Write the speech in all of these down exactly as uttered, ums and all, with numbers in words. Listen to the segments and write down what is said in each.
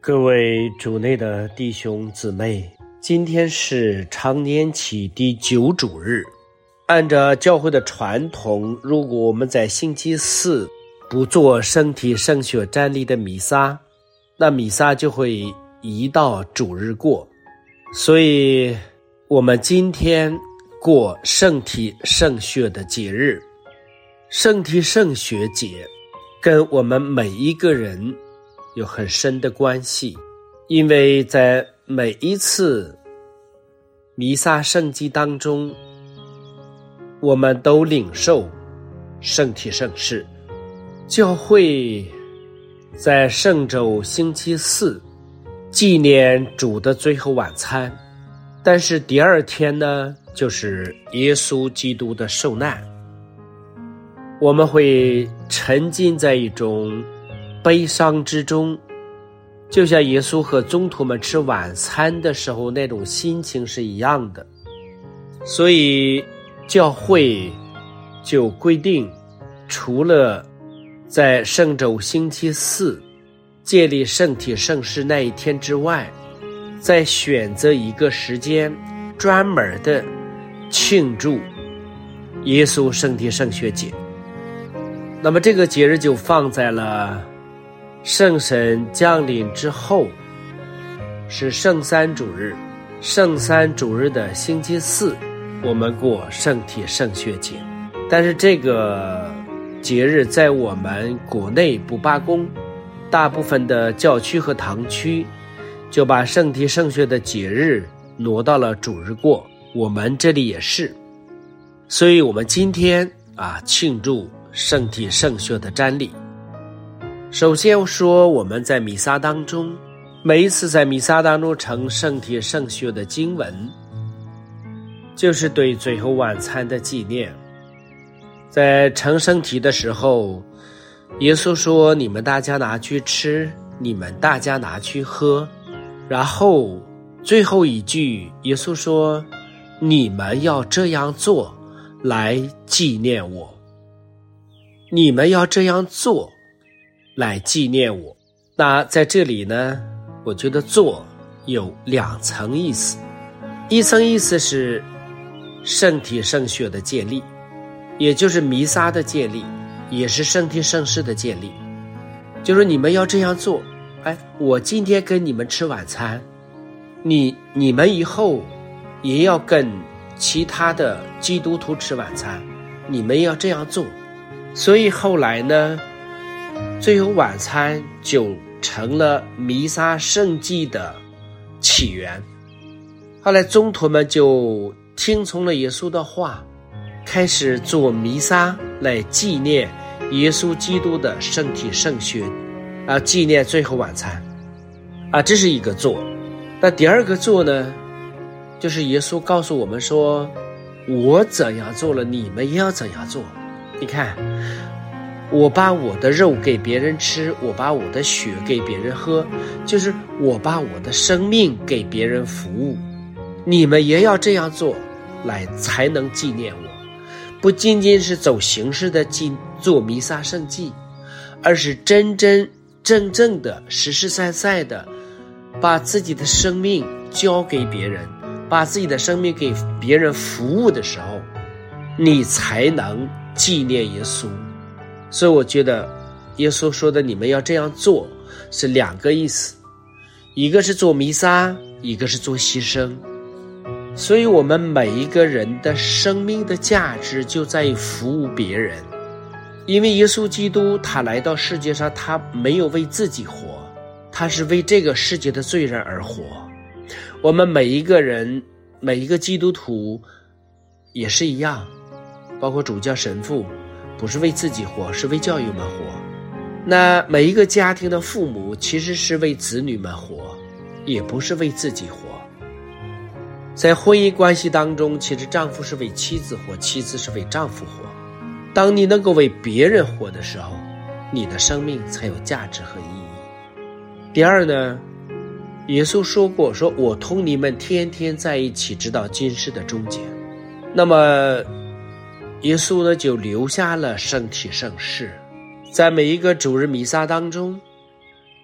各位主内的弟兄姊妹，今天是常年期第九主日。按照教会的传统，如果我们在星期四不做圣体圣血瞻礼的弥撒，那弥撒就会移到主日过。所以我们今天过圣体圣血的节日。圣体圣血节跟我们每一个人有很深的关系，因为在每一次弥撒圣祭当中，我们都领受圣体圣事。教会在圣周星期四纪念主的最后晚餐，但是第二天呢，就是耶稣基督的受难。我们会沉浸在一种悲伤之中，就像耶稣和宗徒们吃晚餐的时候那种心情是一样的。所以教会就规定，除了在圣周星期四建立圣体圣事那一天之外，再选择一个时间专门的庆祝耶稣圣体圣血节。那么这个节日就放在了圣神降临之后，是圣三主日。圣三主日的星期四，我们过圣体圣血节。但是这个节日在我们国内不罢工，大部分的教区和堂区就把圣体圣血的节日挪到了主日过，我们这里也是。所以我们今天啊庆祝圣体圣血的瞻礼。首先说，我们在弥撒当中，每一次在弥撒当中呈圣体圣血的经文，就是对最后晚餐的纪念。在呈圣体的时候，耶稣说，你们大家拿去吃，你们大家拿去喝。然后最后一句，耶稣说，你们要这样做来纪念我。你们要这样做来纪念我。那在这里呢，我觉得做有两层意思。一层意思是圣体圣血的建立，也就是弥撒的建立，也是圣体圣事的建立。就是你们要这样做，哎，我今天跟你们吃晚餐，你你们以后也要跟其他的基督徒吃晚餐，你们要这样做。所以后来呢，最后晚餐就成了弥撒圣祭的起源。后来宗徒们就听从了耶稣的话，开始做弥撒来纪念耶稣基督的圣体圣血，啊，纪念最后晚餐，啊，这是一个做。那第二个做呢，就是耶稣告诉我们说，我怎样做了，你们也要怎样做。你看，我把我的肉给别人吃，我把我的血给别人喝，就是我把我的生命给别人服务。你们也要这样做，来才能纪念我。不仅仅是走形式的做弥撒圣祭，而是真真正正的实实在在的把自己的生命交给别人，把自己的生命给别人服务的时候，你才能纪念耶稣。所以我觉得耶稣说的你们要这样做是两个意思，一个是做弥撒，一个是做牺牲。所以我们每一个人的生命的价值就在于服务别人。因为耶稣基督他来到世界上，他没有为自己活，他是为这个世界的罪人而活。我们每一个人，每一个基督徒也是一样，包括主教神父，不是为自己活，是为教友们活。那每一个家庭的父母其实是为子女们活，也不是为自己活。在婚姻关系当中，其实丈夫是为妻子活，妻子是为丈夫活。当你能够为别人活的时候，你的生命才有价值和意义。第二呢，耶稣说过，说我同你们天天在一起，直到今世的终结。那么耶稣呢就留下了圣体圣事。在每一个主日弥撒当中，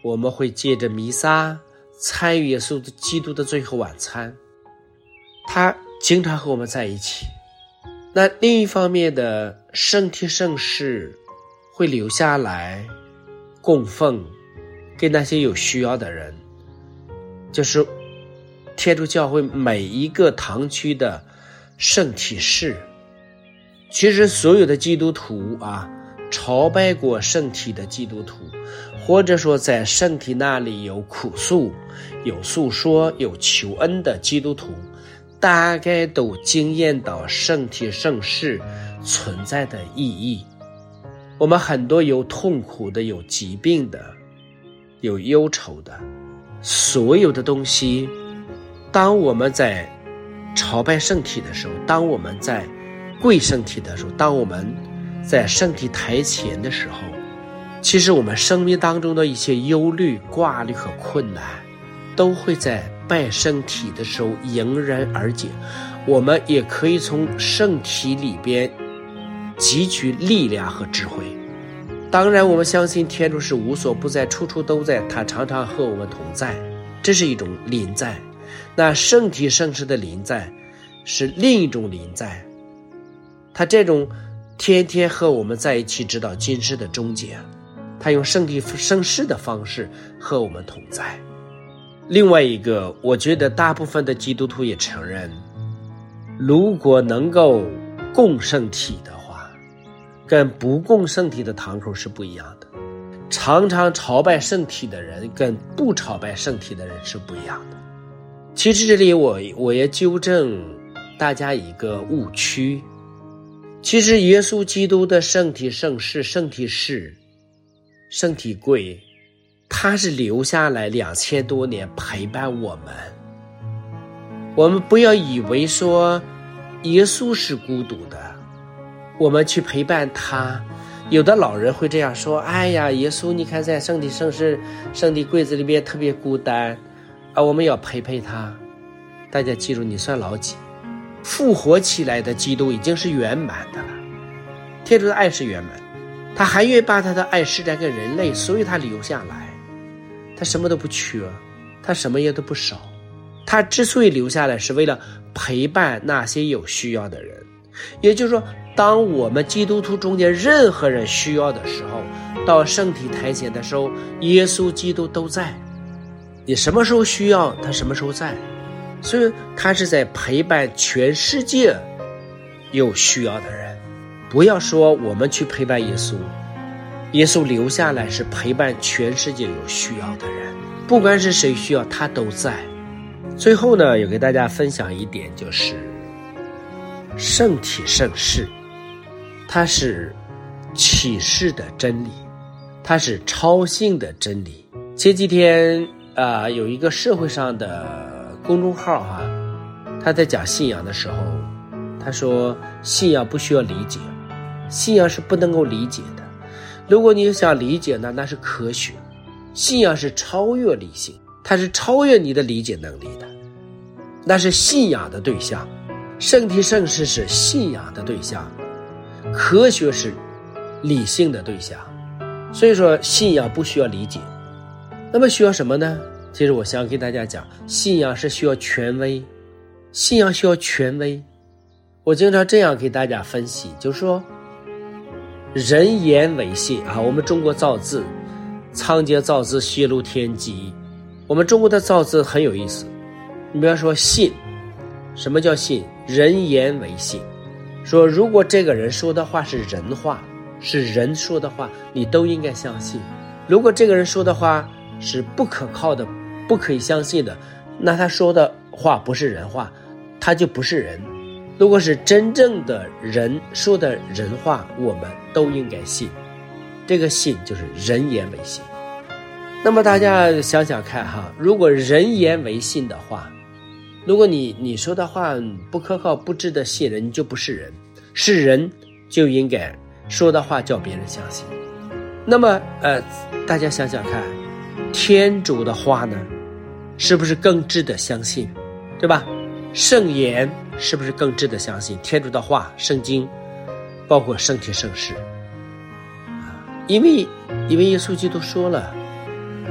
我们会借着弥撒参与耶稣基督的最后晚餐，他经常和我们在一起。那另一方面的圣体圣事会留下来供奉给那些有需要的人，就是天主教会每一个堂区的圣体室。其实所有的基督徒啊，朝拜过圣体的基督徒，或者说在圣体那里有苦诉、有诉说、有求恩的基督徒，大概都经验到圣体圣事存在的意义。我们很多有痛苦的、有疾病的、有忧愁的，所有的东西，当我们在朝拜圣体的时候，当我们在跪圣体的时候，当我们在圣体台前的时候，其实我们生命当中的一些忧虑、挂虑和困难都会在拜圣体的时候迎刃而解。我们也可以从圣体里边汲取力量和智慧。当然我们相信天主是无所不在，处处都在，他常常和我们同在，这是一种临在。那圣体圣事的临在是另一种临在，他这种天天和我们在一起直到今世的终结，他用圣体圣事的方式和我们同在。另外一个，我觉得大部分的基督徒也承认，如果能够供圣体的话，跟不供圣体的堂口是不一样的。常常朝拜圣体的人跟不朝拜圣体的人是不一样的。其实这里我我也纠正大家一个误区，其实耶稣基督的圣体圣事、圣体事、圣体柜，他是留下来两千多年陪伴我们。我们不要以为说耶稣是孤独的，我们去陪伴他。有的老人会这样说，哎呀，耶稣你看在圣体圣事、圣体柜子里面特别孤单啊，我们要陪陪他。大家记住，你算老几？复活起来的基督已经是圆满的了，天主的爱是圆满，他还愿意把他的爱施展给人类，所以他留下来，他什么都不缺，他什么也都不少。他之所以留下来，是为了陪伴那些有需要的人。也就是说，当我们基督徒中间任何人需要的时候，到圣体台前的时候，耶稣基督都在。你什么时候需要，他什么时候在。所以他是在陪伴全世界有需要的人。不要说我们去陪伴耶稣，耶稣留下来是陪伴全世界有需要的人，不管是谁需要，他都在。最后呢，有给大家分享一点，就是圣体圣事，它是启示的真理，它是超性的真理。前几天啊、呃，有一个社会上的公众号哈、啊，他在讲信仰的时候，他说信仰不需要理解，信仰是不能够理解的。如果你想理解呢，那是科学。信仰是超越理性，它是超越你的理解能力的，那是信仰的对象。圣体圣事是信仰的对象，科学是理性的对象。所以说信仰不需要理解。那么需要什么呢？其实我想给大家讲，信仰是需要权威，信仰需要权威。我经常这样给大家分析，就是说人言为信啊。我们中国造字，仓颉造字泄露天机。我们中国的造字很有意思。你比方说信，什么叫信？人言为信。说如果这个人说的话是人话，是人说的话，你都应该相信。如果这个人说的话是不可靠的，不可以相信的，那他说的话不是人话，他就不是人。如果是真正的人说的人话，我们都应该信。这个信就是人言为信。那么大家想想看哈，如果人言为信的话，如果你你说的话不可靠，不值得信任，你就不是人。是人就应该说的话叫别人相信。那么呃，大家想想看，天主的话呢，是不是更值得相信？对吧？圣言是不是更值得相信？天主的话，圣经，包括圣体圣事。因为因为耶稣基督说了，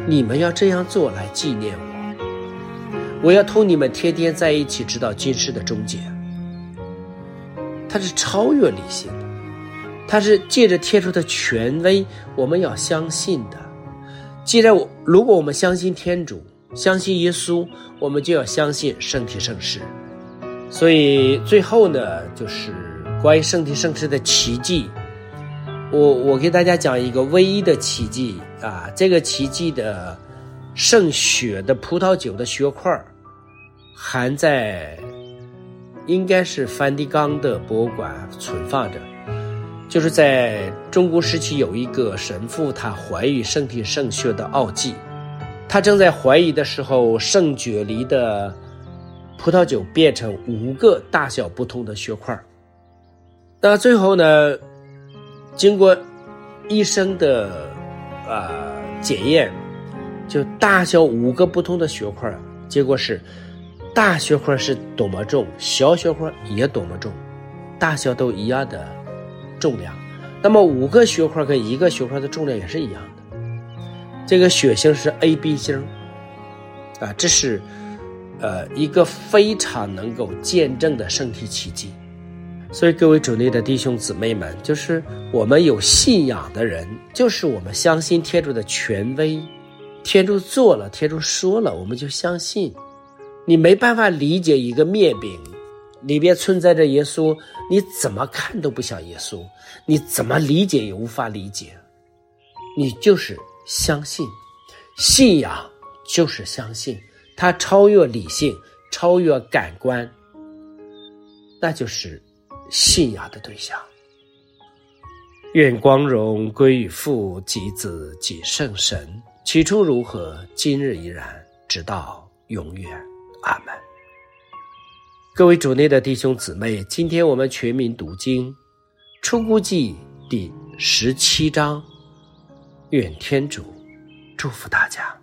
你们要这样做来纪念我，我要同你们天天在一起，直到今世的终结。它是超越理性的，它是借着天主的权威，我们要相信的。既然我如果我们相信天主，相信耶稣，我们就要相信圣体圣事。所以最后呢，就是关于圣体圣事的奇迹，我我给大家讲一个唯一的奇迹啊，这个奇迹的圣血的葡萄酒的血块含在应该是梵蒂冈的博物馆存放着。就是在中古时期有一个神父，他怀疑圣体圣血的奥迹，他正在怀疑的时候，圣酒里的葡萄酒变成五个大小不同的血块。那最后呢，经过医生的呃检验，就大小五个不同的血块，结果是大血块是多么重，小血块也多么重，大小都一样的重量。那么五个血块跟一个血块的重量也是一样的。这个血型是 A B 型啊，这是呃一个非常能够见证的圣体奇迹。所以各位主内的弟兄姊妹们，就是我们有信仰的人，就是我们相信天主的权威，天主做了，天主说了，我们就相信。你没办法理解一个面饼里边存在着耶稣，你怎么看都不像耶稣，你怎么理解也无法理解。你就是相信，信仰就是相信，它超越理性，超越感官，那就是信仰的对象。愿光荣归于父及子及圣神，起初如何，今日依然，直到永远。阿们。各位主内的弟兄姊妹，今天我们全民读经出谷记第十七章，愿天主祝福大家。